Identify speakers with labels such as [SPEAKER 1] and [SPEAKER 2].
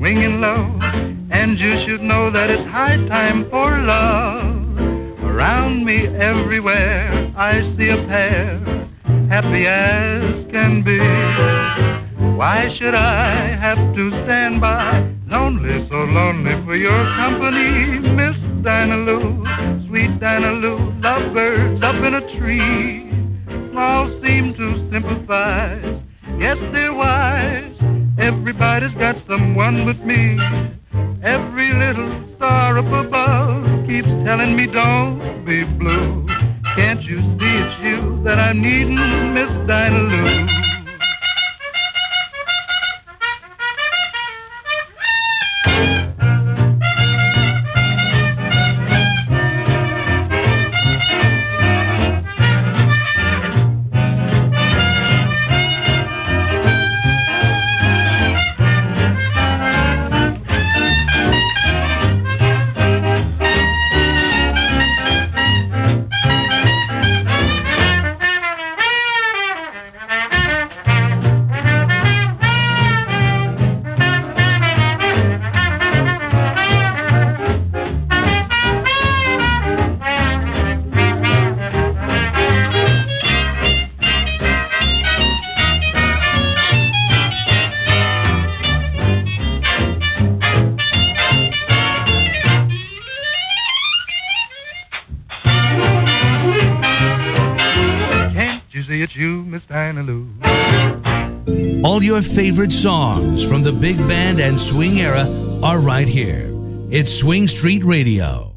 [SPEAKER 1] swinging low, and you should know that it's high time for love. Around me everywhere I see a pair, happy as can be. Why should I have to stand by, lonely, so lonely for your company? Miss Dinah Lou, sweet Dinah Lou, lovebirds up in a tree all seem to sympathize. Yes, they're wise. Everybody's got someone but me. Every little star up above keeps telling me don't be blue. Can't you see it's you that I'm needing, Miss Dinah Lou? It's you, Miss Dinah Lou.
[SPEAKER 2] All your favorite songs from the big band and swing era are right here. It's Swing Street Radio.